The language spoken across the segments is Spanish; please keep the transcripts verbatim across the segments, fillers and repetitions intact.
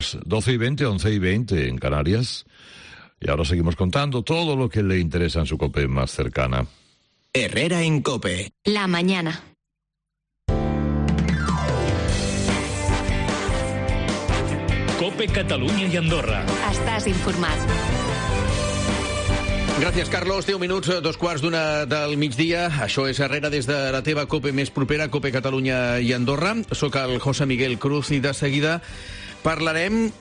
doce y veinte, once y veinte en Canarias. Y ahora seguimos contando todo lo que le interesa en su COPE más cercana. Herrera en COPE. La mañana. COPE Catalunya i Andorra. Estàs informat. Gràcies, Carlos. deu minuts, dos quarts d'una del migdia. Això és Herrera des de la teva COPE més propera, COPE Catalunya i Andorra. Soc el José Miguel Cruz i de seguida parlarem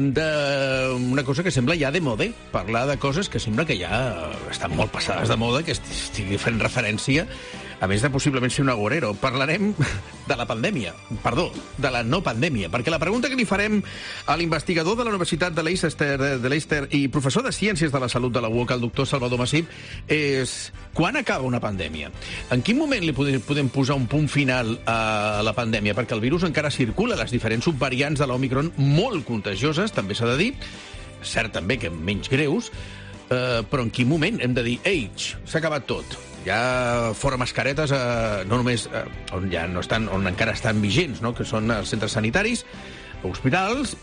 d'una cosa que sembla ja de moda, parlar de coses que sembla que ja estan molt passades de moda, que estigui fent referència, a més de possiblement ser un agorero. Parlarem de la pandèmia, perdó, de la no pandèmia, perquè la pregunta que li farem a l'investigador de la Universitat de Leicester, de Leicester i professor de Ciències de la Salut de la U O C, el doctor Salvador Masip, és quan acaba una pandèmia? En quin moment li podem posar un punt final a la pandèmia? Perquè el virus encara circula, les diferents subvariants de l'Òmicron, molt contagioses, també s'ha de dir, cert també que menys greus, eh, però en quin moment hem de dir, ei, s'ha acabat tot? Ja fora mascaretes, eh, no només eh, on, ja no estan, on encara estan vigents, no? Que són els centres sanitaris, hospitals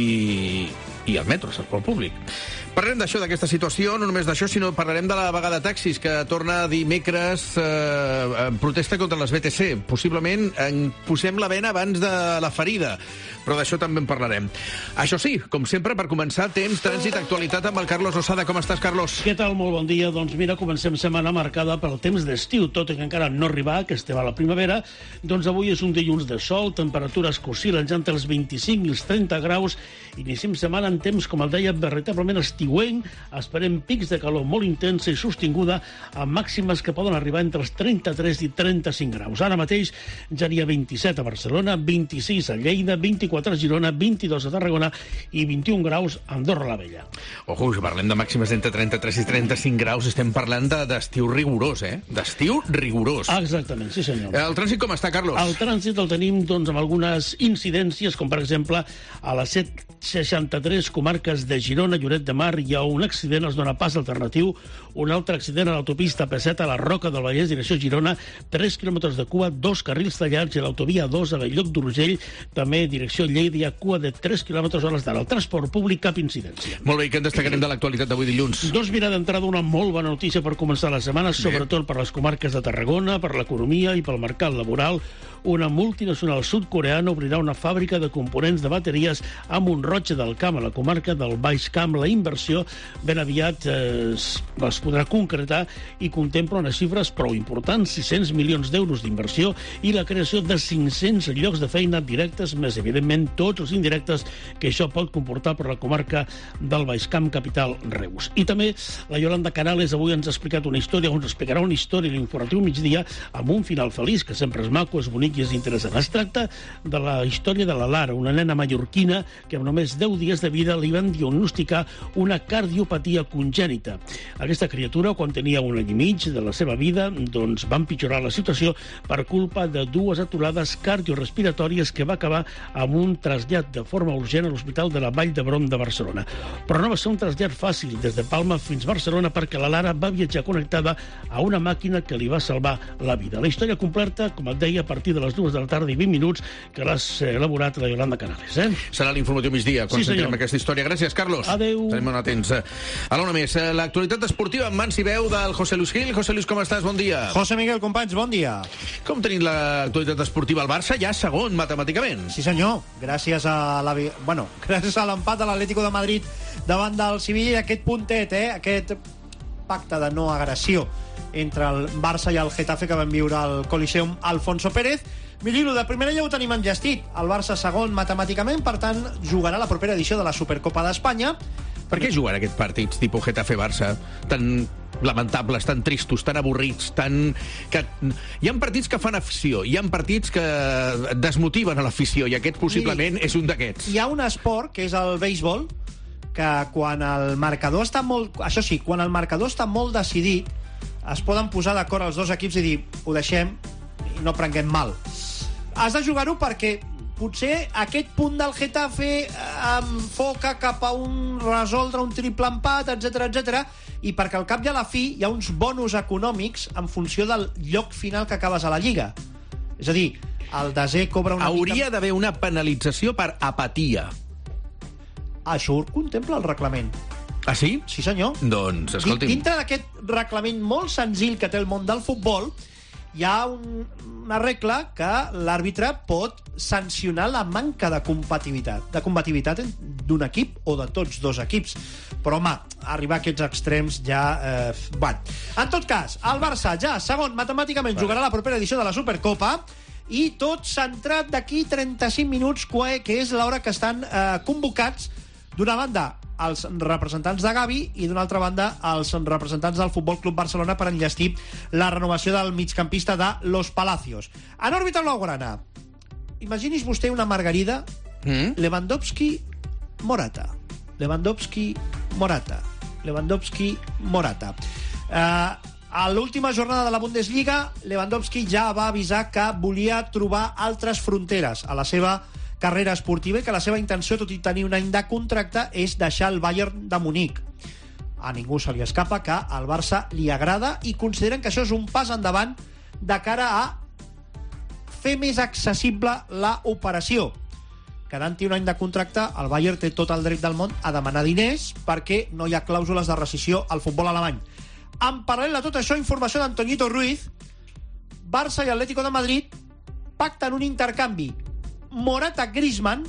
i, i el metro, el transport públic. Parlarem d'això, d'aquesta situació, no només d'això, sinó parlarem de la vaga de taxis, que torna dimecres eh, en protesta contra les B T C. Possiblement en posem la vena abans de la ferida, però d'això també en parlarem. Això sí, com sempre, per començar, temps, trànsit, actualitat amb el Carlos Osada. Com estàs, Carlos? Què tal? Molt bon dia. Doncs mira, comencem setmana marcada pel temps d'estiu, tot i que encara no arriba, que estem a la primavera. Doncs avui és un dilluns de sol, temperatures que oscil·len entre els vint-i-cinc i els trenta graus. Iniciem setmana en temps, com el deia, veritablement estiuenc. Esperem pics de calor molt intensa i sostinguda, amb màximes que poden arribar entre els trenta-tres i trenta-cinc graus. Ara mateix ja n'hi ha vint-i-set a Barcelona, vint-i-sis a Lleida, vint-i-quatre a Girona, vint-i-dos a Tarragona i vint-i-un graus a Andorra la Vella. Ojo, si parlem de màximes entre trenta-tres i trenta-cinc graus, estem parlant d'estiu rigorós, eh? D'estiu rigorós. Ah, exactament, sí senyor. El trànsit com està, Carlos? El trànsit el tenim, doncs, amb algunes incidències, com per exemple a les set seixanta-tres comarques de Girona, Lloret de Mar, hi ha un accident, es dona pas alternatiu, un altre accident a l'autopista P set a la Roca del Vallès, direcció Girona, tres quilòmetres de cua, dos carrils tallats, i a l'autovia dos a Bell-lloc d'Urgell, també direcció Lleida, hi ha cua de tres quilòmetres hores d'ara. El transport públic, cap incidència. Molt bé, i què en destacarem de l'actualitat d'avui dilluns? Doncs mira, d'entrada una molt bona notícia per començar la setmana, sobretot per les comarques de Tarragona, per l'economia i pel mercat laboral. Una multinacional sud-coreana obrirà una fàbrica de components de bateries a Mont-roig del Camp, a la comarca del Baix Camp. La inversió ben aviat eh, es, es podrà concretar i contempla unes xifres prou importants, sis-cents milions d'euros d'inversió i la creació de cinc-cents llocs de feina directes, més evidentment tots els indirectes que això pot comportar per la comarca del Baix Camp, capital Reus. I també la Yolanda Canales avui ens ha explicat una història, ens explicarà una història a l'informatiu migdia amb un final feliç, que sempre és maco, és bonic i és interessant. Es tracta de la història de la Lara, una nena mallorquina que amb només deu dies de vida li van diagnosticar una cardiopatia congènita. Aquesta criatura, quan tenia un any i mig de la seva vida, doncs va empitjorar la situació per culpa de dues aturades cardiorespiratòries que va acabar amb un trasllat de forma urgent a l'Hospital de la Vall d'Hebron de Barcelona. Però no va ser un trasllat fàcil des de Palma fins a Barcelona, perquè la Lara va viatjar connectada a una màquina que li va salvar la vida. La història completa, com et deia, a partir de les dues de la tarda i vint minuts, que l'has elaborat la Yolanda Canales. Eh? Serà l'informatiu migdia, quan sí, sentirem aquesta història. Gràcies, Carlos. Adéu. Estarem molt atents. A l'una més, l'actualitat esportiva amb mans i veu del José Luis Gil. José Luis, com estàs? Bon dia. José Miguel, companys, bon dia. Com tenim l'actualitat esportiva al Barça? Ja segon, matemàticament. Sí, senyor. Gràcies a la... Bueno, gràcies a l'empat de l'Atlético de Madrid davant del Sevilla i aquest puntet, eh? Aquest pacte de no agressió entre el Barça i el Getafe que van viure al Coliseum Alfonso Pérez. Mililo, de primera ja ho tenim enllestit. El Barça segon matemàticament, per tant, jugarà la propera edició de la Supercopa d'Espanya. Per què juguen aquests partits tipus Getafe-Barça tan lamentables, tan tristos, tan avorrits, tan... que... Hi ha partits que fan afició, hi ha partits que desmotiven a l'afició, i aquest possiblement Miri, és un d'aquests. Hi ha un esport, que és el béisbol, que quan el marcador està molt... Això sí, quan el marcador està molt decidit, es poden posar d'acord els dos equips i dir, ho deixem i no prenguem mal. Has de jugar-ho perquè potser aquest punt del Getafe enfoca cap a un resoldre un triple empat, etcètera, etcètera, i perquè al cap i a la fi hi ha uns bonus econòmics en funció del lloc final que acabes a la Lliga. És a dir, el desè cobra una Hauria mica... d'haver una penalització per apatia. Això ho contempla el reglament. Ah, sí? Sí, senyor. Doncs, escolti'm... Dintre d'aquest reglament molt senzill que té el món del futbol, hi ha un, una regla que l'àrbitre pot sancionar la manca de compatibilitat, de compatibilitat d'un equip o de tots dos equips. Però, home, arribar a aquests extrems ja... Eh, bueno. En tot cas, el Barça ja, segon, matemàticament, jugarà la propera edició de la Supercopa i tot centrat d'aquí trenta-cinc minuts, que és l'hora que estan eh, convocats, d'una banda, els representants de Gavi i d'una altra banda els representants del Futbol Club Barcelona per enllestir la renovació del migcampista de Los Palacios. En òrbita blaugrana, imagini's vostè una margarida mm? Lewandowski-Morata. Lewandowski-Morata. Lewandowski-Morata. Eh, a l'última jornada de la Bundesliga, Lewandowski ja va avisar que volia trobar altres fronteres a la seva carrera esportiva i que la seva intenció, tot i tenir un any de contracte, és deixar el Bayern de Munic. A ningú se li escapa que al Barça li agrada i consideren que això és un pas endavant de cara a fer més accessible la operació. Quedant-hi un any de contracte, el Bayern té tot el dret del món a demanar diners perquè no hi ha clàusules de rescissió al futbol alemany. En paral·lel a tot això, informació d'Antoñito Ruiz, Barça i Atlético de Madrid pacten un intercanvi Morata-Griezmann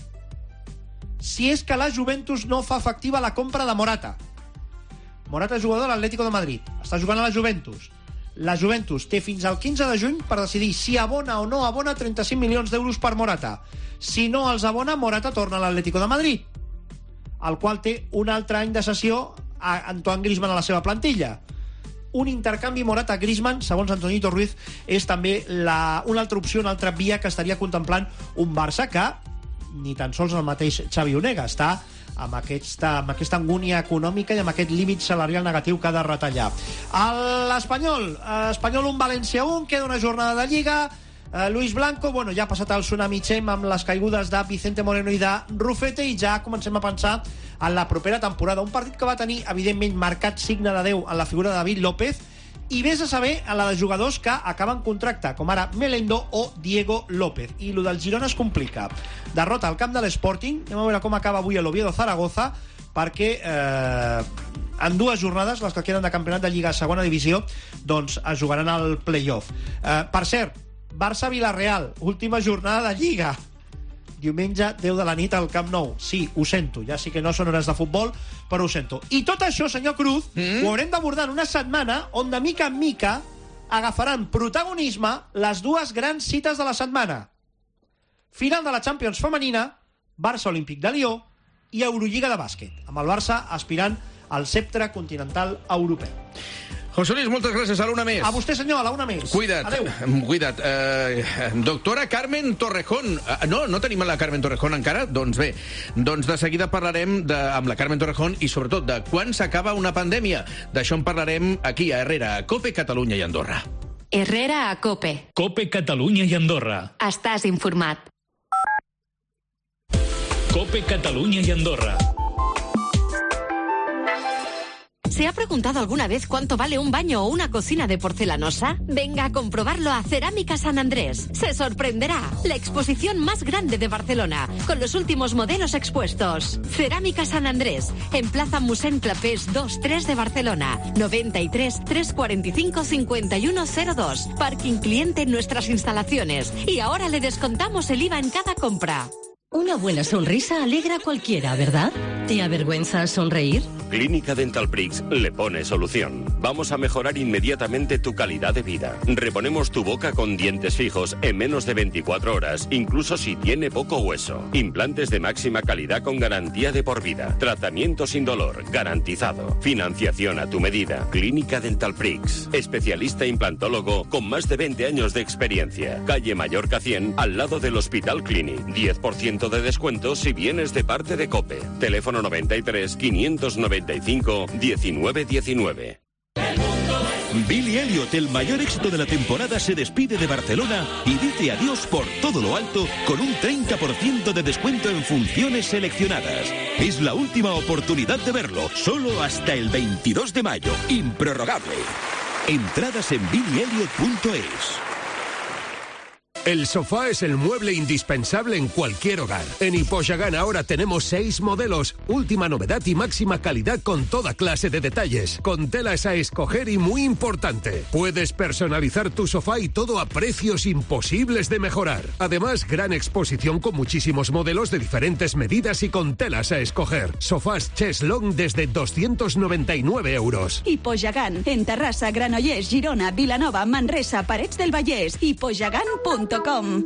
si és que la Juventus no fa efectiva la compra de Morata. Morata és jugador de l'Atlético de Madrid, està jugant a la Juventus. La Juventus té fins al quinze de juny per decidir si abona o no abona trenta-cinc milions d'euros per Morata. Si no els abona, Morata torna a l'Atlético de Madrid, el qual té un altre any de cessió a Antoine Griezmann a la seva plantilla. Un intercanvi Morata-Griezmann, segons Antoñito Ruiz, és també la, una altra opció, una altra via que estaria contemplant un Barça que ni tan sols el mateix Xavi Onega està amb aquesta, amb aquesta angúnia econòmica i amb aquest límit salarial negatiu que ha de retallar. L'Espanyol, Espanyol un, València un, queda una jornada de Lliga. Uh, Luis Blanco, bueno, ja ha passat el tsunami Chem amb les caigudes de Vicente Moreno i de Rufete i ja comencem a pensar en la propera temporada. Un partit que va tenir, evidentment, marcat signe de Déu en la figura de David López i vés a saber en la de jugadors que acaben contracte, com ara Melendo o Diego López. I lo del Girona es complica. Derrota al camp de l'Sporting, anem a veure com acaba avui l'Oviedo Zaragoza, perquè eh, en dues jornades, les que queden de campionat de Lliga a segona divisió, doncs es jugaran al play-off. Eh, per cert, Barça-Villarreal, última jornada de Lliga. Diumenge, deu de la nit al Camp Nou. Sí, ho sento, ja sí que no són hores de futbol, però ho sento. I tot això, senyor Cruz, mm? ho haurem d'abordar en una setmana on de mica en mica agafaran protagonisme les dues grans cites de la setmana. Final de la Champions femenina, Barça Olímpic de Lió i Eurolliga de bàsquet, amb el Barça aspirant al sceptre continental europeu. José Luis, moltes gràcies. A l'una més. A vostè, senyor, a la una més. Cuida't. Adéu. Cuida't. Uh, doctora Carmen Torrejón. Uh, no, no tenim la Carmen Torrejón encara? Doncs bé, doncs de seguida parlarem de, amb la Carmen Torrejón i sobretot de quan s'acaba una pandèmia. D'això en parlarem aquí a Herrera, a COPE, Catalunya i Andorra. Herrera a COPE. COPE, Catalunya i Andorra. Estàs informat. COPE, Catalunya y Andorra. ¿Se ha preguntado alguna vez cuánto vale un baño o una cocina de porcelanosa? Venga a comprobarlo a Cerámica San Andrés. Se sorprenderá. La exposición más grande de Barcelona, con los últimos modelos expuestos. Cerámica San Andrés, en Plaza Mossèn Clapés dos tres de Barcelona. noventa y tres, trescientos cuarenta y cinco, cincuenta y uno cero dos. Parking cliente en nuestras instalaciones. Y ahora le descontamos el I V A en cada compra. Una buena sonrisa alegra a cualquiera, ¿verdad? ¿Te avergüenza sonreír? Clínica Dental Prix le pone solución. Vamos a mejorar inmediatamente tu calidad de vida. Reponemos tu boca con dientes fijos en menos de veinticuatro horas, incluso si tiene poco hueso. Implantes de máxima calidad con garantía de por vida. Tratamiento sin dolor, garantizado. Financiación a tu medida. Clínica Dental Prix. Especialista implantólogo con más de veinte años de experiencia. Calle Mallorca cien, al lado del Hospital Clínic. diez por ciento de descuento si vienes de parte de COPE. Teléfono noventa y tres, quinientos noventa y cinco, diecinueve diecinueve. Billy Elliot, el mayor éxito de la temporada, se despide de Barcelona y dice adiós por todo lo alto con un treinta por ciento de descuento en funciones seleccionadas. Es la última oportunidad de verlo, solo hasta el veintidós de mayo, improrrogable. Entradas en billy elliot punto es. El sofá es el mueble indispensable en cualquier hogar. En Hipoyagan ahora tenemos seis modelos, última novedad y máxima calidad con toda clase de detalles, con telas a escoger y muy importante, puedes personalizar tu sofá y todo a precios imposibles de mejorar. Además, gran exposición con muchísimos modelos de diferentes medidas y con telas a escoger. Sofás Cheslong desde doscientos noventa y nueve euros. Hipoyagan, en Terrassa, Granollers, Girona, Vilanova, Manresa, Parets del Vallès. hipoyagan punto com.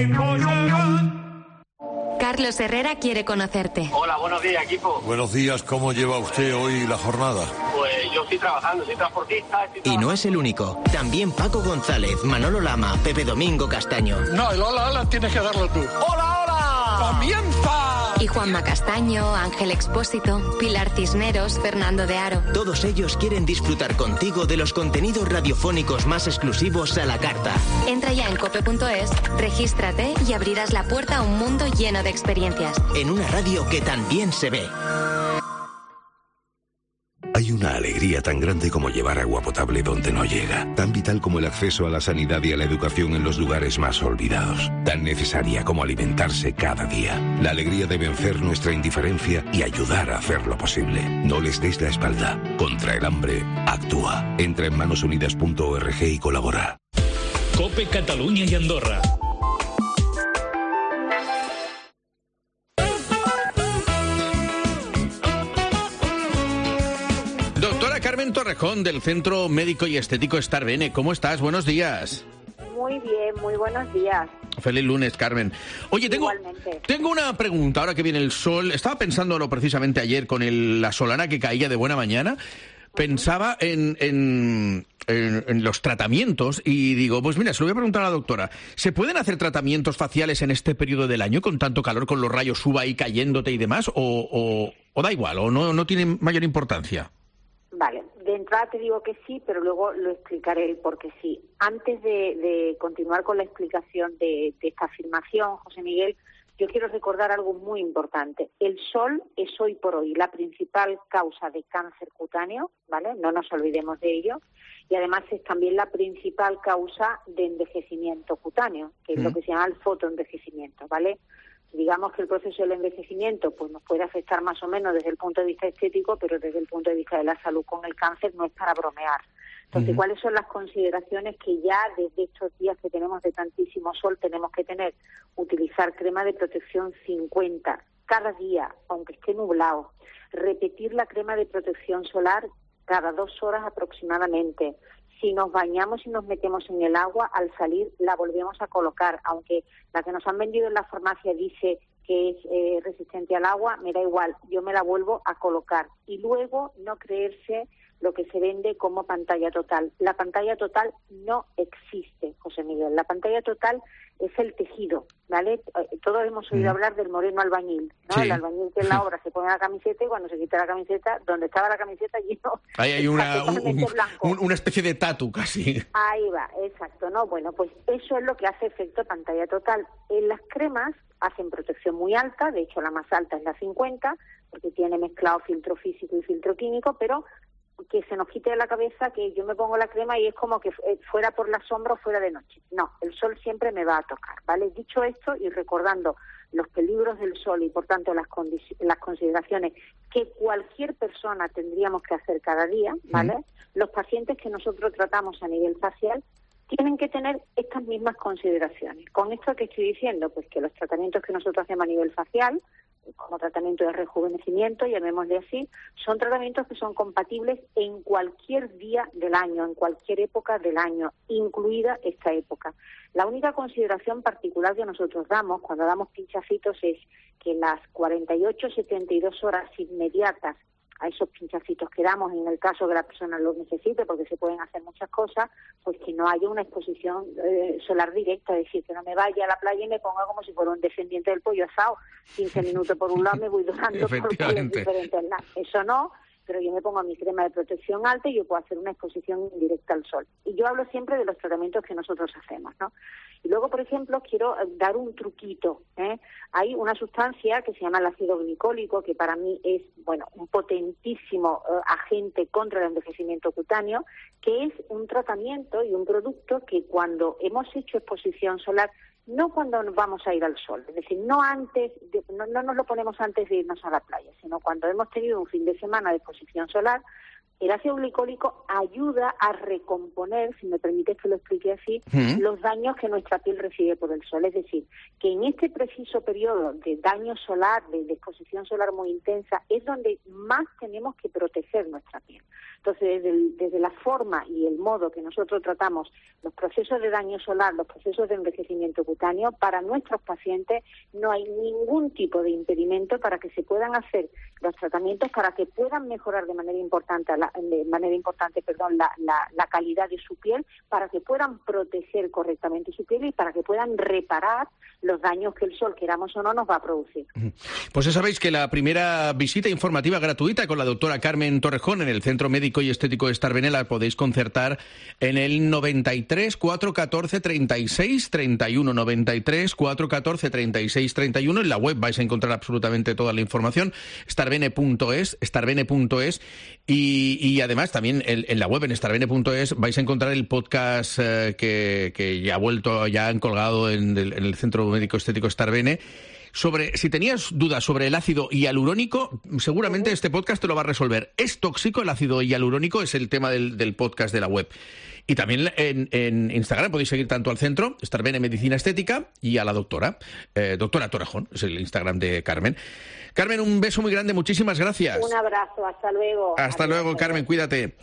Carlos Herrera quiere conocerte. Hola, buenos días, equipo. Buenos días, ¿cómo lleva usted hoy la jornada? Pues yo estoy trabajando, soy transportista. Estoy y no es el único. También Paco González, Manolo Lama, Pepe Domingo Castaño. No, el hola, hola tienes que darlo tú. ¡Hola, hola! ¡Comienza! Y Juanma Castaño, Ángel Expósito, Pilar Cisneros, Fernando de Aro. Todos ellos quieren disfrutar contigo de los contenidos radiofónicos más exclusivos a la carta. Entra ya en cope punto es, regístrate y abrirás la puerta a un mundo lleno de experiencias. En una radio que también se ve. Hay una alegría tan grande como llevar agua potable donde no llega, tan vital como el acceso a la sanidad y a la educación en los lugares más olvidados, tan necesaria como alimentarse cada día. La alegría de vencer nuestra indiferencia y ayudar a hacerlo posible. No les des la espalda. Contra el hambre, actúa. Entra en manos unidas punto org y colabora. COPE Cataluña y Andorra. Carmen Torrejón, del Centro Médico y Estético Estar Bene. ¿Cómo estás? Buenos días. Muy bien, muy buenos días. Feliz lunes, Carmen. Oye, tengo, tengo una pregunta, ahora que viene el sol. Estaba pensándolo precisamente ayer con el, la solana que caía de buena mañana. Pensaba en, en, en, en los tratamientos y digo, pues mira, se lo voy a preguntar a la doctora. ¿Se pueden hacer tratamientos faciales en este periodo del año con tanto calor, con los rayos U V A ahí cayéndote y demás? ¿O, o, o da igual, o no, no tiene mayor importancia? Vale, de entrada te digo que sí, pero luego lo explicaré el por qué sí. Antes de, de continuar con la explicación de, de esta afirmación, José Miguel, yo quiero recordar algo muy importante. El sol es hoy por hoy la principal causa de cáncer cutáneo, ¿vale? No nos olvidemos de ello. Y además es también la principal causa de envejecimiento cutáneo, que es mm. lo que se llama el fotoenvejecimiento, ¿vale? Digamos que el proceso del envejecimiento pues nos puede afectar más o menos desde el punto de vista estético, pero desde el punto de vista de la salud con el cáncer no es para bromear. Entonces, uh-huh. ¿cuáles son las consideraciones que ya desde estos días que tenemos de tantísimo sol tenemos que tener? Utilizar crema de protección cincuenta cada día, aunque esté nublado. Repetir la crema de protección solar cada dos horas aproximadamente. Si nos bañamos y nos metemos en el agua, al salir la volvemos a colocar, aunque la que nos han vendido en la farmacia dice que es eh, resistente al agua, me da igual, yo me la vuelvo a colocar. Y luego no creerse lo que se vende como pantalla total. La pantalla total no existe, José Miguel. La pantalla total es el tejido, ¿vale? Todos hemos oído mm. hablar del moreno albañil, ¿no? Sí. El albañil que en la obra se pone la camiseta y cuando se quita la camiseta, donde estaba la camiseta lleno... Ahí hay una, un, un, una especie de tatu casi. Ahí va, exacto, ¿no? Bueno, pues eso es lo que hace efecto pantalla total. En las cremas hacen protección muy alta, de hecho la más alta es la cincuenta, porque tiene mezclado filtro físico y filtro químico, pero que se nos quite de la cabeza que yo me pongo la crema y es como que fuera por la sombra o fuera de noche. No, el sol siempre me va a tocar, ¿vale? Dicho esto y recordando los peligros del sol y por tanto las, condici- las consideraciones que cualquier persona tendríamos que hacer cada día, ¿vale? Mm. Los pacientes que nosotros tratamos a nivel facial tienen que tener estas mismas consideraciones. ¿Con esto qué estoy diciendo? Pues que los tratamientos que nosotros hacemos a nivel facial, como tratamiento de rejuvenecimiento, llamémosle así, son tratamientos que son compatibles en cualquier día del año, en cualquier época del año, incluida esta época. La única consideración particular que nosotros damos cuando damos pinchacitos es que las cuarenta y ocho a setenta y dos horas inmediatas a esos pinchacitos que damos, en el caso que la persona los necesite, porque se pueden hacer muchas cosas, pues que no haya una exposición eh, solar directa, es decir, que no me vaya a la playa y me ponga como si fuera un descendiente del pollo asado, quince minutos por un lado me voy durando por los diferentes lados. Eso no, pero yo me pongo mi crema de protección alta y yo puedo hacer una exposición indirecta al sol. Y yo hablo siempre de los tratamientos que nosotros hacemos, ¿no? Y luego, por ejemplo, quiero dar un truquito, ¿eh? Hay una sustancia que se llama el ácido glicólico, que para mí es, bueno, un potentísimo eh, agente contra el envejecimiento cutáneo, que es un tratamiento y un producto que cuando hemos hecho exposición solar, no cuando nos vamos a ir al sol, es decir, no antes, de, no, no nos lo ponemos antes de irnos a la playa, sino cuando hemos tenido un fin de semana de exposición solar, el ácido glicólico ayuda a recomponer, si me permites que lo explique así, ¿Mm? los daños que nuestra piel recibe por el sol. Es decir, que en este preciso periodo de daño solar, de, de exposición solar muy intensa, es donde más tenemos que proteger nuestra piel. Entonces, desde, el, desde la forma y el modo que nosotros tratamos los procesos de daño solar, los procesos de envejecimiento cutáneo, para nuestros pacientes no hay ningún tipo de impedimento para que se puedan hacer los tratamientos, para que puedan mejorar de manera importante la, de manera importante, perdón, la, la, la calidad de su piel, para que puedan proteger correctamente su piel y para que puedan reparar los daños que el sol, queramos o no, nos va a producir. Pues ya sabéis que la primera visita informativa gratuita con la doctora Carmen Torrejón en el Centro Médico y Estético de Estarvene la podéis concertar en el noventa y tres, cuatrocientos catorce, treinta y seis, treinta y uno, noventa y tres, cuatrocientos catorce, treinta y seis, treinta y uno. En la web vais a encontrar absolutamente toda la información, starvene punto es, starvene punto es, y, y además también en, en la web, en starvene punto es, vais a encontrar el podcast eh, que, que ya ha vuelto, ya han colgado en el, en el Centro Médico Estético Estarvene. Sobre, si tenías dudas sobre el ácido hialurónico, seguramente uh-huh. este podcast te lo va a resolver. ¿Es tóxico el ácido hialurónico? Es el tema del, del podcast de la web. Y también en, en Instagram podéis seguir tanto al centro, Estarvene Medicina Estética, y a la doctora, eh, doctora Torrejón, es el Instagram de Carmen. Carmen, un beso muy grande, muchísimas gracias. Un abrazo, hasta luego. Hasta Adiós, luego, Carmen, cuídate.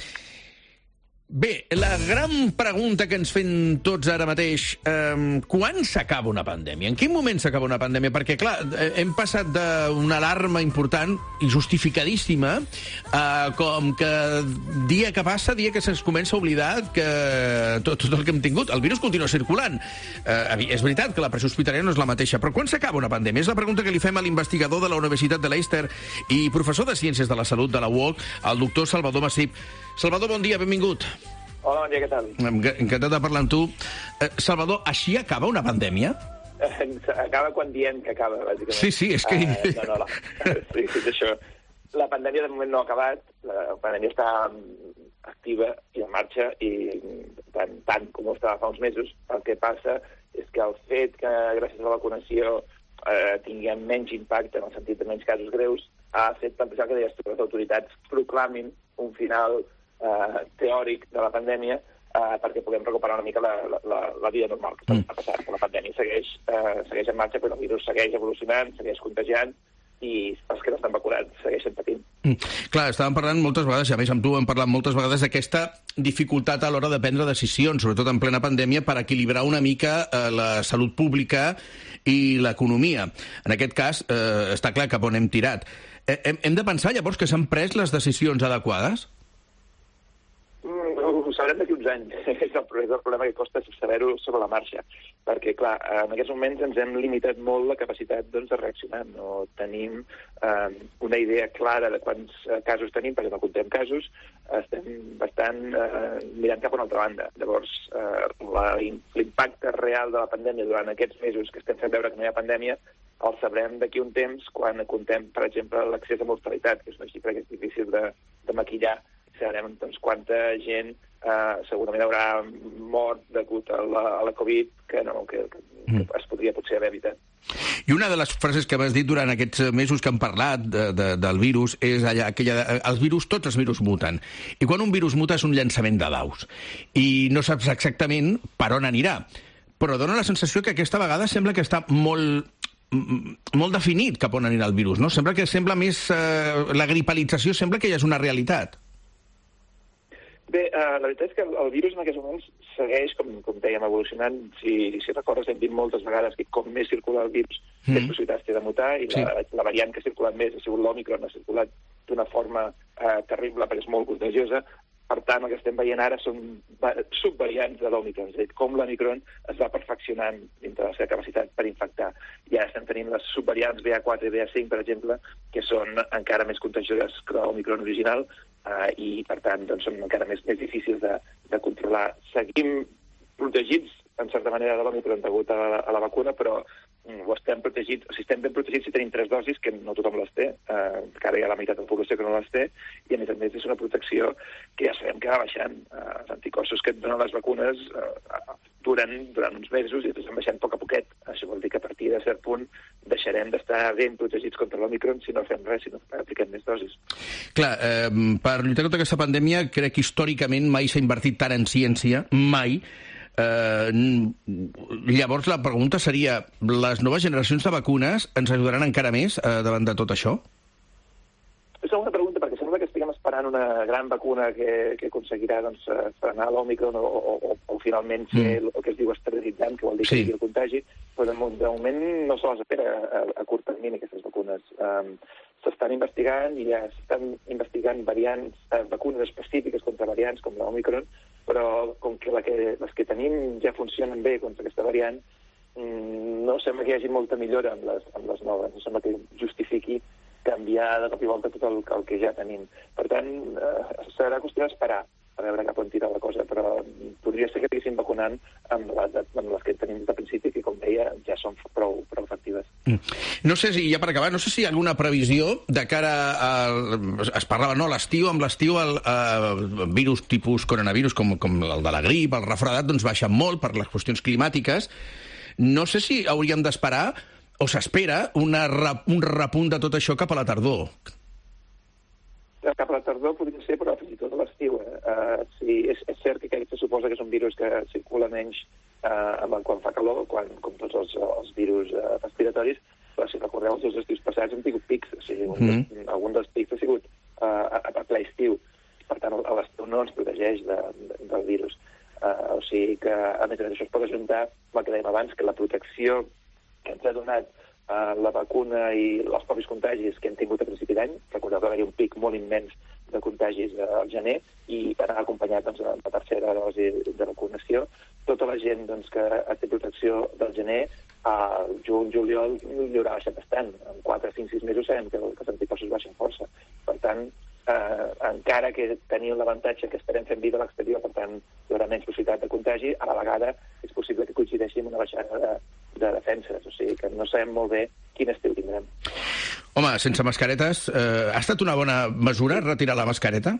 Bé, la gran pregunta que ens fem tots ara mateix, eh, quan s'acaba una pandèmia? En quin moment s'acaba una pandèmia? Perquè, clar, hem passat d'una alarma important i justificadíssima eh, com que dia que passa, dia que se'ns comença a oblidar que tot, tot el que hem tingut, el virus continua circulant. Eh, és veritat que la pressió hospitalària no és la mateixa, però quan s'acaba una pandèmia? És la pregunta que li fem a l'investigador de la Universitat de Leicester i professor de Ciències de la Salut de la U O C, el doctor Salvador Massip. Salvador, bon dia, benvingut. Hola, bon dia, què tal? Encantat de parlar amb tu. Eh, Salvador, així acaba una pandèmia? Eh, acaba quan diem que acaba, bàsicament. Sí, sí, és que... Uh, no, no, la... sí, sí, és això. La pandèmia de moment no ha acabat, la pandèmia està activa i en marxa, i tant, tant com ho estava fa uns mesos. El que passa és que el fet que gràcies a la vacunació eh, tinguem menys impacte, en el sentit de menys casos greus, ha fet plantejar que les autoritats proclamin un final eh, teòric de la pandèmia eh, perquè puguem recuperar una mica la, la, la vida normal que mm. ha passat. La pandèmia segueix, eh, segueix en marxa, però el virus segueix evolucionant, segueix contagiant, i els que no estan vacunats segueixen patint. Mm. Clar, estàvem parlant moltes vegades, i a més amb tu hem parlat moltes vegades d'aquesta dificultat a l'hora de prendre decisions, sobretot en plena pandèmia, per equilibrar una mica eh, la salut pública i l'economia. En aquest cas, eh, està clar cap on hem tirat. Eh, hem, hem de pensar llavors que s'han pres les decisions adequades? Mm, ho sabrem d'aquí uns anys. és, el, és el problema que costa saber-ho sobre la marxa. Perquè, clar, en aquests moments ens hem limitat molt la capacitat doncs, de reaccionar. No tenim eh, una idea clara de quants casos tenim, perquè no comptem casos. Estem bastant eh, mirant cap a una altra banda. Llavors, eh, l'impacte real de la pandèmia durant aquests mesos que estem fent veure que no hi ha pandèmia el sabrem d'aquí un temps quan contem, per exemple, l'accés a mortalitat, que és una xifra que és difícil de, de maquillar. Sabrem doncs, quanta gent eh, segurament haurà mort degut a la, a la Covid que, no, que, que, que es podria potser haver evitat. I una de les frases que m'has dit durant aquests mesos que hem parlat de, de, del virus és allà, aquella, els virus, tots els virus muten. I quan un virus muta és un llançament de daus. I no saps exactament per on anirà. Però dona la sensació que aquesta vegada sembla que està molt... molt definit cap on anirà el virus, no? Sembla que sembla més... Eh, la gripalització sembla que ja és una realitat. Bé, uh, la veritat és que el, el virus en aquests moments segueix, com, com dèiem, evolucionant. Si, si recordes, hem dit moltes vegades que com més circula el virus, mm. més possibilitats té de mutar, i sí. la, la variant que ha circulat més ha sigut l'Òmicron, ha circulat d'una forma uh, terrible, però és molt contagiosa. Per tant, el que estem veient ara són subvariants de l'Òmicron, és a dir, com l'Òmicron es va perfeccionant dintre de la seva capacitat per infectar. Ja estem tenint les subvariants B A quatre i B A cinc, per exemple, que són encara més contagioses que l'Òmicron original eh, i, per tant, doncs, són encara més, més difícils de, de controlar. Seguim protegits, en certa manera, de l'Òmicron degut a la, a la vacuna, però ho estem protegits, o sigui, estem ben protegits si tenim tres dosis, que no tothom les té, eh, encara hi ha la meitat de la població que no les té, i a més a més és una protecció que ja sabem que va baixant. Eh, els anticossos que et donen les vacunes eh, duren, durant uns mesos i després van baixant a poc a poquet. Això vol dir que a partir de cert punt deixarem d'estar ben protegits contra l'Òmicron si no fem res, si no apliquem més dosis. Clar, eh, per lluitar contra aquesta pandèmia, crec que històricament mai s'ha invertit tant en ciència, mai. Eh, llavors la pregunta seria, les noves generacions de vacunes ens ajudaran encara més eh, davant de tot això? És una bona pregunta, perquè sembla que estiguem esperant una gran vacuna que, que aconseguirà doncs, frenar l'Òmicron o, o, o, o finalment ser mm. el que es diu esterilitzant, que vol dir que sí. el contagi, però de, de moment no se les espera a, a curt termini aquestes vacunes. Um, S'estan investigant i ja s'estan investigant variants, eh, vacunes específiques contra variants com l'Òmicron, però com que, la que les que tenim ja funcionen bé contra aquesta variant, mmm, no sembla que hi hagi molta millora amb les, amb les noves, no sembla que justifiqui canviar de cop i volta tot el, el que ja tenim. Per tant, eh, serà qüestió d'esperar a veure cap on tira la cosa, però podria ser que estiguéssim vacunant amb les, amb les que tenim des de principi, que, com deia, ja són prou, prou efectives. Mm. No sé si, ja per acabar, no sé si hi ha alguna previsió de cara a... Es parlava, no, l'estiu, amb l'estiu el, el virus tipus coronavirus, com, com el de la grip, el refredat, doncs baixa molt per les qüestions climàtiques. No sé si hauríem d'esperar, o s'espera, una, un repunt de tot això cap a la tardor. Cap a la tardor podria ser, però fins i tot a l'estiu. Eh? Uh, sí, és, és cert que aquest se suposa que és un virus que circula menys uh, quan fa calor, quan, com tots els, els virus uh, respiratoris, però si recordeu els dos estius passats han tingut pics, o sigui, un mm. dels, algun dels pics ha sigut uh, a, a ple estiu. Per tant, a l'estiu no ens protegeix de, de, del virus. Uh, o sigui que, a més a més, això es pot ajuntar amb el que dèiem abans, que la protecció que ens ha donat Uh, la vacuna i els propis contagis que hem tingut a principi d'any. Recordeu que va haver un pic molt immens de contagis uh, al gener i va anar acompanyat doncs, de la tercera dosi de vacunació. Tota la gent doncs, que ha fet protecció del gener, al uh, juny, juliol, li haurà baixat bastant. En quatre, cinc, sis mesos sabem que, que els anticossos baixen força. Per tant, uh, encara que tenim l'avantatge que estarem fent vida a l'exterior, per tant, hi haurà menys possibilitat de contagi, a la vegada és possible que coincideixi amb una baixada de de defenses, o sigui que no sabem molt bé quin estiu tindrem. Home, sense mascaretes, eh, ha estat una bona mesura retirar la mascareta?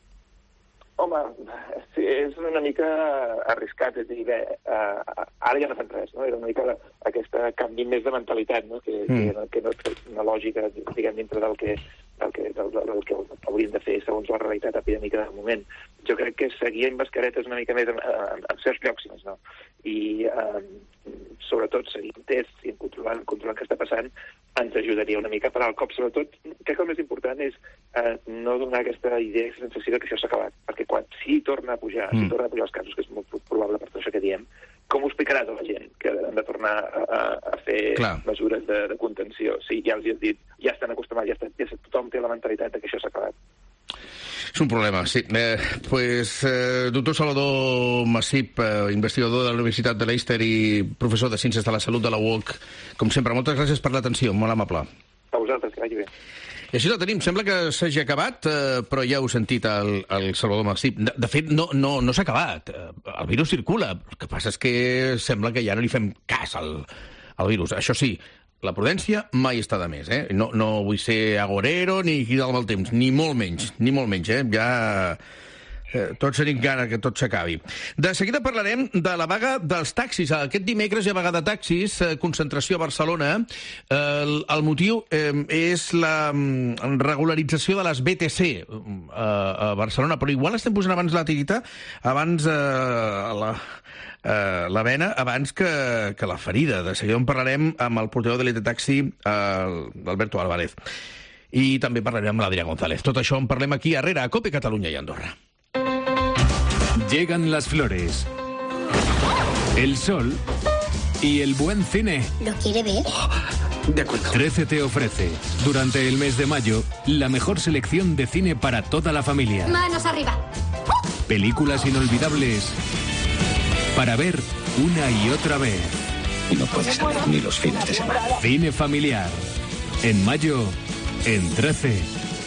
Home, sí, és una mica arriscat, és a dir, bé, uh, ara ja no fem res, no? Era una mica aquest canvi més de mentalitat, no? Que, mm. que, que no és una lògica, diguem, dintre del que, del que, del, del que hauríem de fer segons la realitat epidèmica del moment. Jo crec que seguir amb mascaretes una mica més en, en, en certs llocs, no? I eh, sobretot seguir en tests i controlant, controlant què està passant ens ajudaria una mica a parar el cop. Sobretot, crec que el més important és eh, no donar aquesta idea, aquesta sensació que això s'ha acabat, perquè quan si torna a pujar, mm. si torna a pujar els casos, que és molt probable per tot això que diem, com ho explicaràs a la gent que han de tornar a, a fer Clar. mesures de, de contenció? Sí, ja els hi has dit, ja estan acostumats, ja, està, ja tothom té la mentalitat de que això s'ha acabat. És un problema, sí. Eh, pues, eh, doctor Salvador Massip, eh, investigador de la Universitat de Leicester i professor de Ciències de la Salut de la U O C, com sempre, moltes gràcies per l'atenció, molt amable. A vosaltres, que vagi bé. I així la tenim, sembla que s'hagi acabat, eh, però ja heu sentit el, el Salvador Massip. De, de fet, no, no, no s'ha acabat, el virus circula, el que passa és que sembla que ja no li fem cas al, al virus. Això sí, la prudència mai està de més, eh? No, no vull ser agorero ni cridar amb el temps, ni molt menys, ni molt menys, eh? Ja... Eh, tots tenim gana que tot s'acabi. De seguida parlarem de la vaga dels taxis. Aquest dimecres hi ha vaga de taxis, eh, concentració a Barcelona. Eh, el, el motiu eh, és la mm, regularització de les B T C eh, a Barcelona, però igual estem posant abans la tirita, abans eh, la... Uh, la vena abans que, que la ferida. De seguida en parlarem amb el portaveu de l'E T Taxi, uh, Alberto Álvarez. I també parlarem amb l'Adrià González. Tot això en parlem aquí a Herrera, a COPE Catalunya i Andorra. Llegan las flores, el sol y el buen cine. ¿Lo quiere ver? Oh, de acuerdo. trece te ofrece, durante el mes de mayo, la mejor selección de cine para toda la familia. Manos arriba. Películas inolvidables para ver una y otra vez. Y no puedes saber ni los fines de semana. Cine familiar. En mayo, en trece.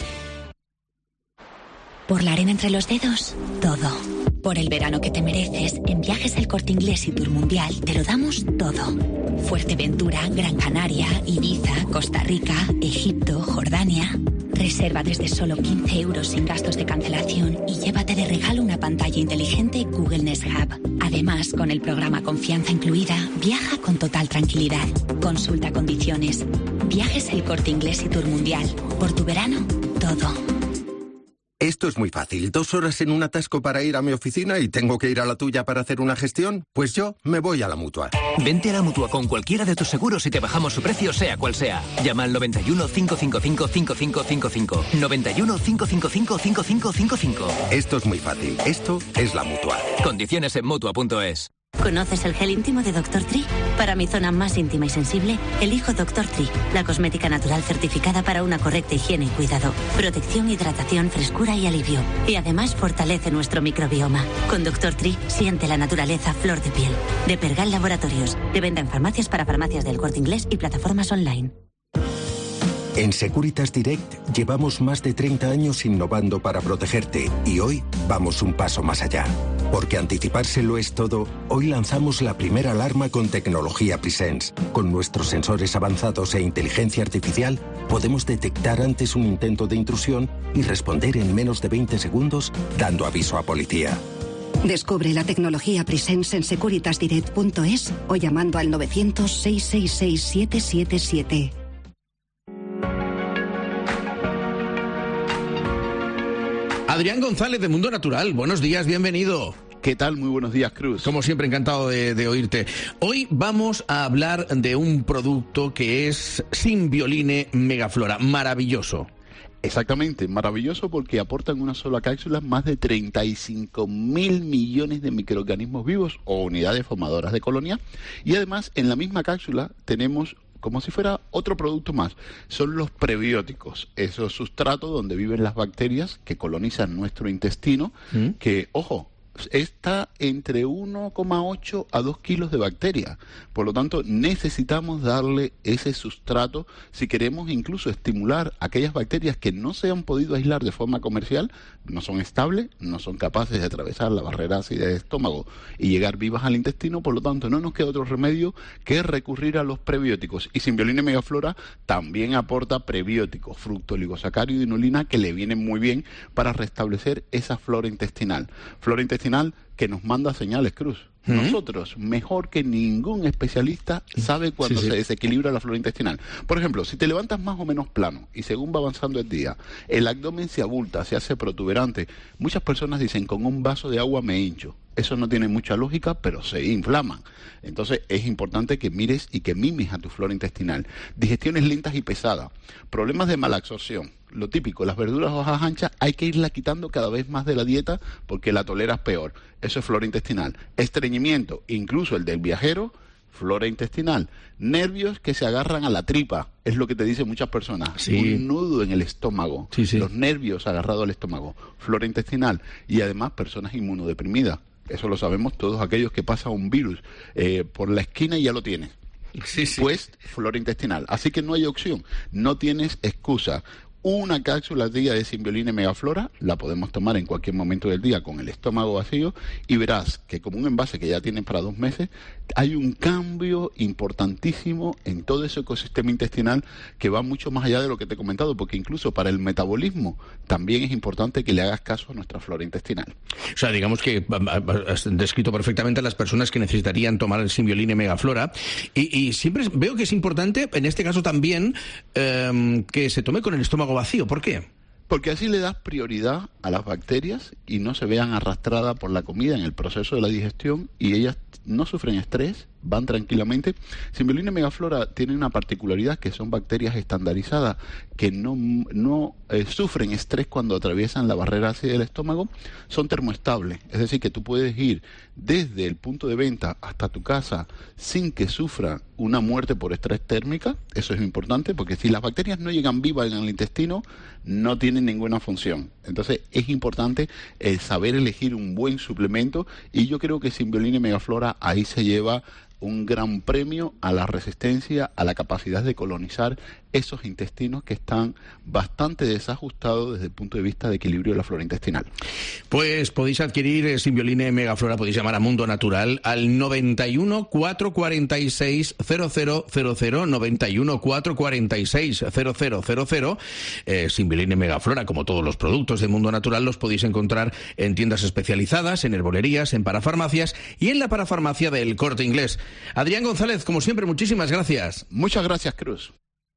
Por la arena entre los dedos, todo. Por el verano que te mereces, en Viajes El Corte Inglés y Tour Mundial te lo damos todo. Fuerteventura, Gran Canaria, Ibiza, Costa Rica, Egipto, Jordania. Reserva desde solo quince euros sin gastos de cancelación y llévate de regalo una pantalla inteligente Google Nest Hub. Además, con el programa Confianza incluida, viaja con total tranquilidad. Consulta condiciones. Viajes El Corte Inglés y Tour Mundial. Por tu verano, todo. Esto es muy fácil. ¿Dos horas en un atasco para ir a mi oficina y tengo que ir a la tuya para hacer una gestión? Pues yo me voy a la Mutua. Vente a la Mutua con cualquiera de tus seguros y te bajamos su precio sea cual sea. Llama al noventa y uno, cinco cinco cinco, cinco cinco cinco cinco. noventa y uno, cinco cinco cinco, cinco cinco cinco cinco. Esto es muy fácil. Esto es la Mutua. Condiciones en Mutua punto es. ¿Conoces el gel íntimo de doctor Tree? Para mi zona más íntima y sensible, elijo doctor Tree, la cosmética natural certificada para una correcta higiene y cuidado. Protección, hidratación, frescura y alivio. Y además fortalece nuestro microbioma. Con doctor Tree, siente la naturaleza flor de piel. De Pergal Laboratorios. De venta en farmacias para farmacias del Corte Inglés y plataformas online. En Securitas Direct llevamos más de treinta años innovando para protegerte y hoy vamos un paso más allá. Porque anticipárselo es todo, hoy lanzamos la primera alarma con tecnología Presence. Con nuestros sensores avanzados e inteligencia artificial, podemos detectar antes un intento de intrusión y responder en menos de veinte segundos, dando aviso a policía. Descubre la tecnología Presence en securitas direct punto es o llamando al novecientos, seiscientos sesenta y seis, siete siete siete. Adrián González de Mundo Natural, buenos días, bienvenido. ¿Qué tal? Muy buenos días, Cruz. Como siempre, encantado de, de oírte. Hoy vamos a hablar de un producto que es Simbioline Megaflora, maravilloso. Exactamente, maravilloso porque aporta en una sola cápsula más de treinta y cinco mil millones de microorganismos vivos o unidades formadoras de colonia. Y además, en la misma cápsula tenemos como si fuera otro producto más. Son los prebióticos, esos sustratos donde viven las bacterias que colonizan nuestro intestino, ¿Mm? que, ojo, está entre uno coma ocho a dos kilos de bacterias. Por lo tanto, necesitamos darle ese sustrato si queremos incluso estimular aquellas bacterias que no se han podido aislar de forma comercial, no son estables, no son capaces de atravesar la barrera ácida del estómago y llegar vivas al intestino. Por lo tanto, no nos queda otro remedio que recurrir a los prebióticos. Y Simbioline Megaflora también aporta prebióticos, fructoligosacárido y inulina, que le vienen muy bien para restablecer esa flora intestinal. Flora intestinal que nos manda señales, Cruz. ¿Mm? Nosotros, mejor que ningún especialista, sabe cuando sí, sí. se desequilibra la flora intestinal. Por ejemplo, si te levantas más o menos plano y según va avanzando el día, el abdomen se abulta, se hace protuberante, muchas personas dicen, con un vaso de agua me hincho. Eso no tiene mucha lógica, pero se inflaman. Entonces es importante que mires y que mimes a tu flora intestinal. Digestiones lentas y pesadas, problemas de mala absorción. Lo típico, las verduras hojas anchas hay que irla quitando cada vez más de la dieta porque la toleras peor. Eso es flora intestinal. Estreñimiento, incluso el del viajero, flora intestinal. Nervios que se agarran a la tripa, es lo que te dicen muchas personas. Sí. Un nudo en el estómago, sí, sí. Los nervios agarrados al estómago, flora intestinal. Y además personas inmunodeprimidas. Eso lo sabemos todos aquellos que pasan un virus eh, por la esquina y ya lo tienes. Sí, sí. Pues flora intestinal. Así que no hay opción, no tienes excusa. Una cápsula al día de Simbioline Megaflora la podemos tomar en cualquier momento del día con el estómago vacío y verás que como un envase que ya tienes para dos meses, hay un cambio importantísimo en todo ese ecosistema intestinal que va mucho más allá de lo que te he comentado, porque incluso para el metabolismo también es importante que le hagas caso a nuestra flora intestinal. O sea, digamos que has descrito perfectamente a las personas que necesitarían tomar el Simbioline Megaflora y, y siempre veo que es importante, en este caso también, eh, que se tome con el estómago vacío. ¿Por qué? Porque así le das prioridad a las bacterias y no se vean arrastradas por la comida en el proceso de la digestión y ellas no sufren estrés, van tranquilamente. Simbioline Megaflora tiene una particularidad que son bacterias estandarizadas que no, no eh, sufren estrés cuando atraviesan la barrera ácida del estómago, son termoestables, es decir que tú puedes ir desde el punto de venta hasta tu casa sin que sufra una muerte por estrés térmica. Eso es importante porque si las bacterias no llegan vivas en el intestino no tienen ninguna función. Entonces es importante eh, saber elegir un buen suplemento, y yo creo que Symbiolina y Megaflora ahí se lleva un gran premio a la resistencia, a la capacidad de colonizar esos intestinos que están bastante desajustados desde el punto de vista de equilibrio de la flora intestinal. Pues podéis adquirir Symbiolina y Megaflora, podéis llamar a Mundo Natural al noventa y uno, cuatrocientos cuarenta y seis, cero cero cero cero, noventa y uno, cuatrocientos cuarenta y seis, cero cero cero cero. Eh, Symbiolina y Megaflora, como todos los productos de Mundo Natural, los podéis encontrar en tiendas especializadas, en herbolerías, en parafarmacias y en la parafarmacia del Corte Inglés. Adrián González, como siempre, muchísimas gracias. Muchas gracias, Cruz.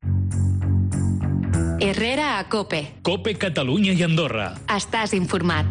Herrera a Cope. Cope Catalunya i Andorra. Estàs informat.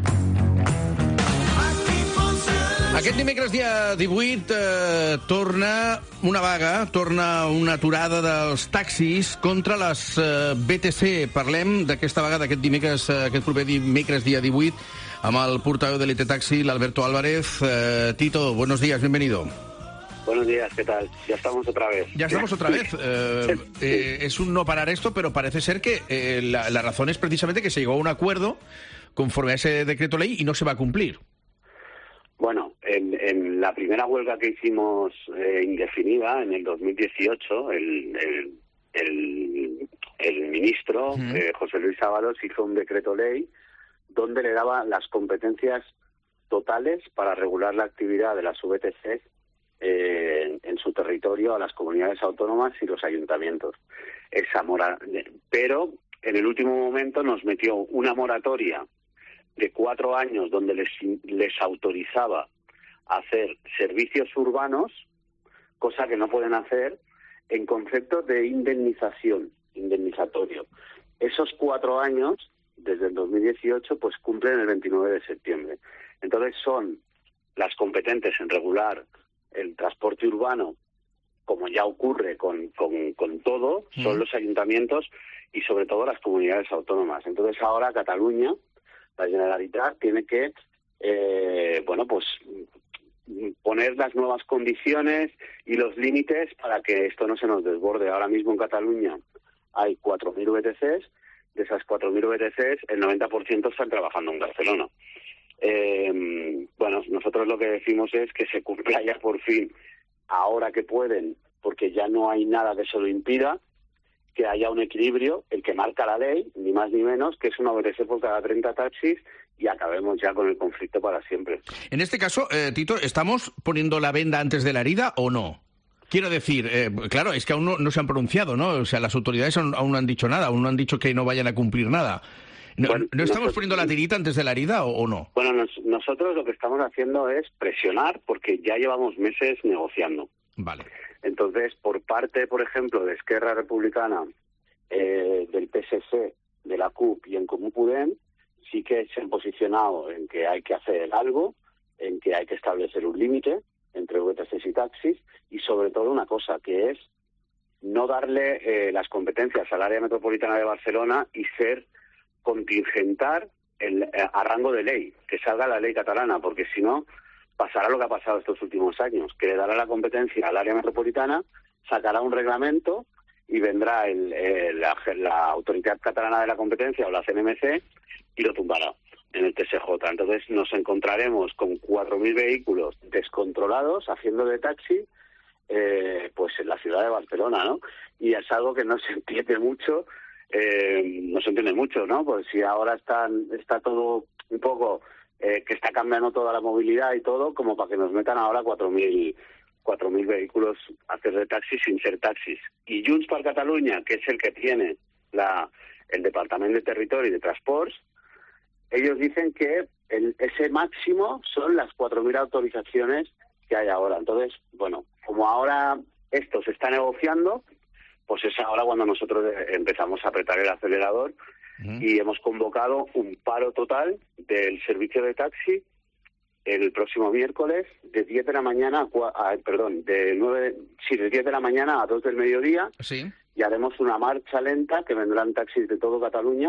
Aquest dimecres, dia divuit, eh, torna una vaga, torna una aturada dels taxis contra les eh, B T C. Parlem d'aquesta vaga d'aquest dimecres, eh, aquest proper dimecres, dia divuit, amb el portaveu de l'Elite Taxi, l'Alberto Álvarez. Eh, Tito, buenos días, bienvenido. Buenos días, ¿qué tal? Ya estamos otra vez. Ya estamos otra vez. Eh, eh, es un no parar esto, pero parece ser que eh, la, la razón es precisamente que se llegó a un acuerdo conforme a ese decreto ley y no se va a cumplir. Bueno, en, en la primera huelga que hicimos eh, indefinida, en el dos mil dieciocho, el, el, el, el ministro, uh-huh. eh, José Luis Ábalos, hizo un decreto ley donde le daba las competencias totales para regular la actividad de las V T Cs Eh, en su territorio a las comunidades autónomas y los ayuntamientos. Esa mora... Pero en el último momento nos metió una moratoria de cuatro años donde les, les autorizaba a hacer servicios urbanos, cosa que no pueden hacer, en concepto de indemnización, indemnizatorio. Esos cuatro años, desde el dos mil dieciocho, pues cumplen el veintinueve de septiembre. Entonces son las competentes en regular el transporte urbano, como ya ocurre con, con, con todo, son los ayuntamientos y sobre todo las comunidades autónomas. Entonces ahora Cataluña, la Generalitat, tiene que eh, bueno pues poner las nuevas condiciones y los límites para que esto no se nos desborde. Ahora mismo en Cataluña hay cuatro mil V T Cs, de esas cuatro mil V T Cs el noventa por ciento están trabajando en Barcelona. Eh, bueno, nosotros lo que decimos es que se cumpla ya por fin, ahora que pueden, porque ya no hay nada que se lo impida, que haya un equilibrio, el que marca la ley, ni más ni menos, que es una V T C por cada treinta taxis, y acabemos ya con el conflicto para siempre. En este caso, eh, Tito, ¿estamos poniendo la venda antes de la herida o no? Quiero decir, eh, claro, es que aún no, no se han pronunciado, ¿no? O sea, las autoridades aún, aún no han dicho nada, aún no han dicho que no vayan a cumplir nada. ¿No, bueno, ¿no estamos nosotros, poniendo la tirita antes de la herida o, o no? Bueno, nos, nosotros lo que estamos haciendo es presionar porque ya llevamos meses negociando. Vale. Entonces, por parte, por ejemplo, de Esquerra Republicana, eh, del P S C, de la C U P y en Comú Podem, sí que se han posicionado en que hay que hacer algo, en que hay que establecer un límite entre V T Cs y taxis, y sobre todo una cosa, que es no darle eh, las competencias al área metropolitana de Barcelona y ser contingentar el, a rango de ley, que salga la ley catalana, porque si no pasará lo que ha pasado estos últimos años, que le dará la competencia al área metropolitana, sacará un reglamento y vendrá el, el, la, la Autoridad Catalana de la Competencia o la C N M C y lo tumbará en el T S J. Entonces nos encontraremos con cuatro mil vehículos descontrolados haciendo de taxi eh, pues en la ciudad de Barcelona, ¿no? Y es algo que no se entiende mucho. Eh, no se entiende mucho, ¿no? Pues si ahora están, está todo un poco, eh, que está cambiando toda la movilidad y todo, como para que nos metan ahora cuatro mil vehículos a hacer de taxis sin ser taxis. Y Junts per Catalunya, que es el que tiene la, el Departamento de Territorio y de Transports, ellos dicen que el, ese máximo son las cuatro mil autorizaciones que hay ahora. Entonces, bueno, como ahora esto se está negociando, pues es ahora cuando nosotros empezamos a apretar el acelerador uh-huh. y hemos convocado un paro total del servicio de taxi el próximo miércoles de diez de la mañana a, a perdón, de nueve, sí, de diez de la mañana a dos del mediodía. Sí. Y haremos una marcha lenta que vendrán taxis de todo Cataluña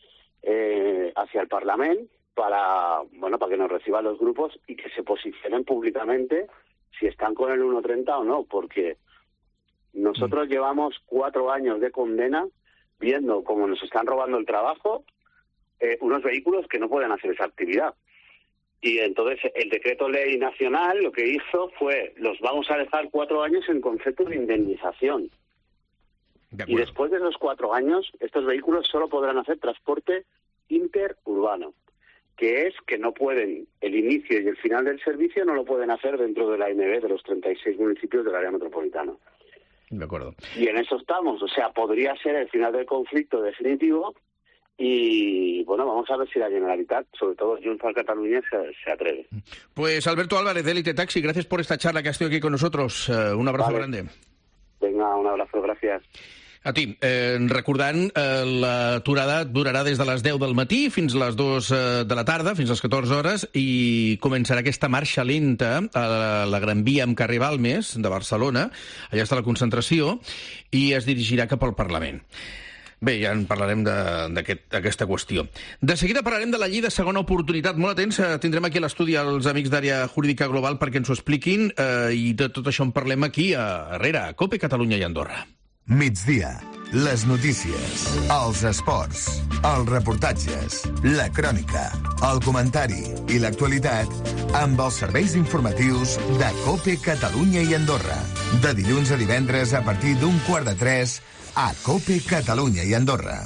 eh, hacia el Parlamento para, bueno, para que nos reciban los grupos y que se posicionen públicamente si están con el uno treinta o no, porque nosotros mm. llevamos cuatro años de condena viendo cómo nos están robando el trabajo, eh, unos vehículos que no pueden hacer esa actividad. Y entonces el decreto ley nacional lo que hizo fue, los vamos a dejar cuatro años en concepto de indemnización. De y después de esos cuatro años, estos vehículos solo podrán hacer transporte interurbano, que es que no pueden, el inicio y el final del servicio no lo pueden hacer dentro de la A M B de los treinta y seis municipios del área metropolitana. De acuerdo. Y en eso estamos, o sea, podría ser el final del conflicto definitivo y, bueno, vamos a ver si la Generalitat, sobre todo Junts per Catalunya, se, se atreve. Pues Alberto Álvarez, de Elite Taxi, gracias por esta charla que has tenido aquí con nosotros. Uh, un abrazo vale. grande. Venga, un abrazo, gracias. A ti. Eh, recordant, eh, l'aturada durarà des de les deu del matí fins a les dues eh, de la tarda, fins a les catorze hores, i començarà aquesta marxa lenta a la, la Gran Via amb carrer Balmes, de Barcelona. Allà està la concentració, i es dirigirà cap al Parlament. Bé, ja en parlarem d'aquesta aquest, qüestió. De seguida parlarem de la llei de segona oportunitat. Molt atents, tindrem aquí a l'estudi els amics d'Àrea Jurídica Global perquè ens ho expliquin, eh, i de tot això en parlem aquí a Herrera, a COPE, Catalunya i Andorra. Migdia, les notícies, els esports, els reportatges, la crònica, el comentari i l'actualitat amb els serveis informatius de COPE Catalunya i Andorra. De dilluns a divendres a partir d'un quart de tres a COPE Catalunya y Andorra.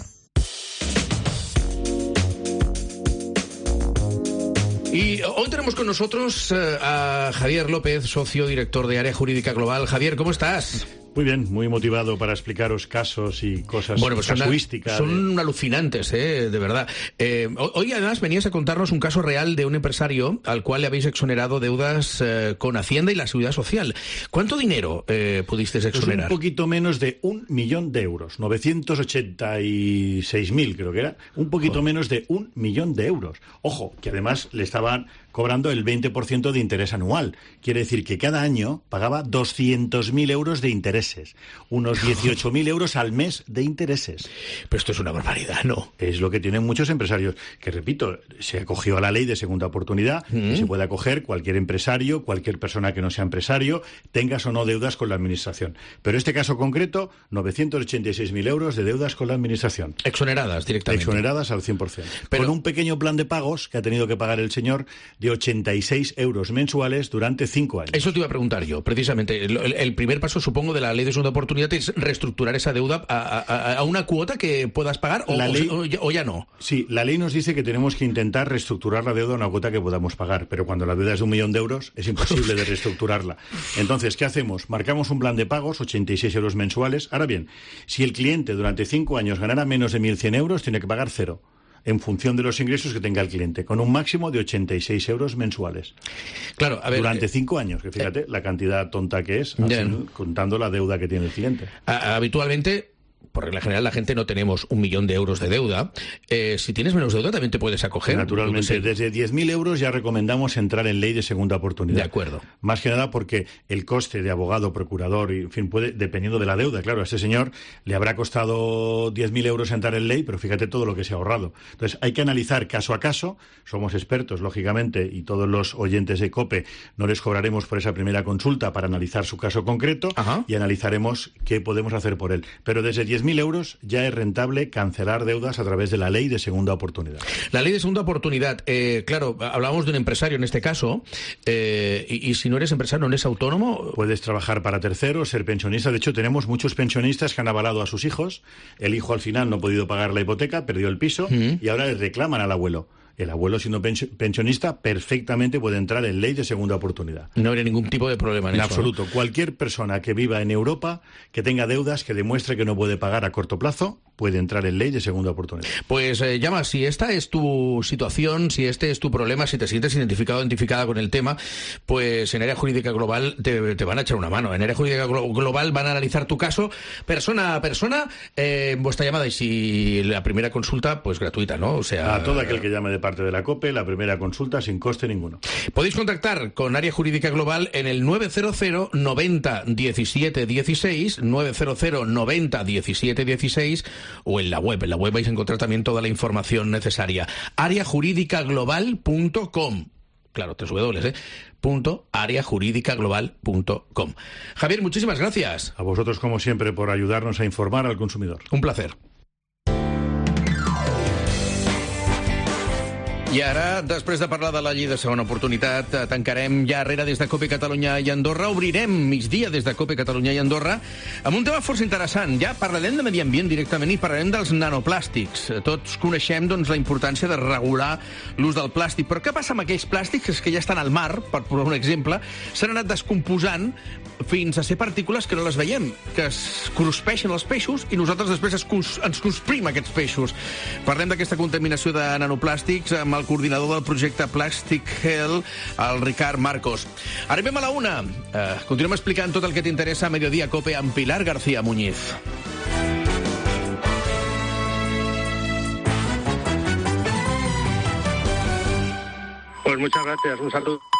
Y hoy tenemos con nosotros uh, a Javier López, socio director de Área Jurídica Global. Javier, ¿cómo estás? Muy bien, muy motivado para explicaros casos y cosas bueno, pues casuísticas. Son, son alucinantes, ¿eh? De verdad. Eh, hoy además venías a contarnos un caso real de un empresario al cual le habéis exonerado deudas eh, con Hacienda y la Seguridad Social. ¿Cuánto dinero eh, pudisteis exonerar? Pues un poquito menos de un millón de euros, novecientos ochenta y seis mil creo que era, un poquito oh. menos de un millón de euros. Ojo, que además le estaban cobrando el veinte por ciento de interés anual. Quiere decir que cada año pagaba doscientos mil euros de intereses. Unos dieciocho mil euros al mes de intereses. Pero esto es una barbaridad, ¿no? Es lo que tienen muchos empresarios. Que, repito, se acogió a la ley de segunda oportunidad mm. y se puede acoger cualquier empresario, cualquier persona que no sea empresario, tengas o no deudas con la administración. Pero este caso concreto, novecientos ochenta y seis mil euros de deudas con la administración. Exoneradas directamente. Exoneradas al cien por ciento. Pero con un pequeño plan de pagos que ha tenido que pagar el señor de ochenta y seis euros mensuales durante cinco años. Eso te iba a preguntar yo, precisamente. El, el primer paso, supongo, de la ley de segunda oportunidad es reestructurar esa deuda a, a, a una cuota que puedas pagar o, la ley, o, ya, o ya no. Sí, la ley nos dice que tenemos que intentar reestructurar la deuda a una cuota que podamos pagar, pero cuando la deuda es de un millón de euros es imposible de reestructurarla. Entonces, ¿qué hacemos? Marcamos un plan de pagos, ochenta y seis euros mensuales. Ahora bien, si el cliente durante cinco años ganara menos de mil cien euros, tiene que pagar cero, en función de los ingresos que tenga el cliente, con un máximo de ochenta y seis euros mensuales. Claro, a ver, durante eh, cinco años, que fíjate eh, la cantidad tonta que es, así, contando la deuda que tiene el cliente. Habitualmente, por regla general, la gente no tenemos un millón de euros de deuda. Eh, si tienes menos deuda, también te puedes acoger. Naturalmente, desde diez mil euros ya recomendamos entrar en ley de segunda oportunidad. De acuerdo. Más que nada porque el coste de abogado, procurador, y, en fin, puede, dependiendo de la deuda. Claro, a este señor le habrá costado diez mil euros entrar en ley, pero fíjate todo lo que se ha ahorrado. Entonces, hay que analizar caso a caso. Somos expertos, lógicamente, y todos los oyentes de COPE no les cobraremos por esa primera consulta para analizar su caso concreto. Ajá. Y analizaremos qué podemos hacer por él. Pero desde diez mil euros ya es rentable cancelar deudas a través de la ley de segunda oportunidad. La ley de segunda oportunidad, eh, claro, hablábamos de un empresario en este caso, eh, y, y si no eres empresario, ¿no eres autónomo? Puedes trabajar para terceros, ser pensionista. De hecho, tenemos muchos pensionistas que han avalado a sus hijos. El hijo al final no ha podido pagar la hipoteca, perdió el piso, uh-huh. y ahora le reclaman al abuelo. El abuelo, siendo pensionista, perfectamente puede entrar en ley de segunda oportunidad. No habría ningún tipo de problema en, en eso. En absoluto. ¿No? Cualquier persona que viva en Europa, que tenga deudas, que demuestre que no puede pagar a corto plazo, puede entrar en ley de segunda oportunidad. Pues eh, llama, si esta es tu situación, si este es tu problema, si te sientes identificado o identificada con el tema, pues en Área Jurídica Global te, te van a echar una mano. En Área Jurídica Global van a analizar tu caso persona a persona, eh, en vuestra llamada, y si la primera consulta, pues gratuita, ¿no? O sea, a todo aquel que llame de parte de la COPE, la primera consulta sin coste ninguno. Podéis contactar con Área Jurídica Global en el nueve cero cero noventa diecisiete dieciséis, nueve cero cero noventa diecisiete dieciséis, o en la web. En la web vais a encontrar también toda la información necesaria. área jurídica global punto com. Claro, tres W, ¿eh? Punto área jurídica global punto com. Javier, muchísimas gracias. A vosotros, como siempre, por ayudarnos a informar al consumidor. Un placer. I ara, després de parlar de la llei de segona oportunitat, tancarem ja arrere des de COPE Catalunya i Andorra, obrirem migdia des de COPE Catalunya i Andorra amb un tema força interessant. Ja parlarem de medi ambient directament i parlarem dels nanoplàstics. Tots coneixem doncs, la importància de regular l'ús del plàstic, però què passa amb aquells plàstics que ja estan al mar, per posar un exemple, s'han anat descomposant fins a ser partícules que no les veiem, que es cruspeixen els peixos i nosaltres després es cus, ens crusprim aquests peixos. Parlem d'aquesta contaminació de nanoplàstics amb el coordinador del projecte Plastic Hell, el Ricard Marcos. Arribem a la una. Eh, continuem explicant tot el que t'interessa a Mediodía Cope amb Pilar García Muñiz. Pues muchas gracias. Un saludo.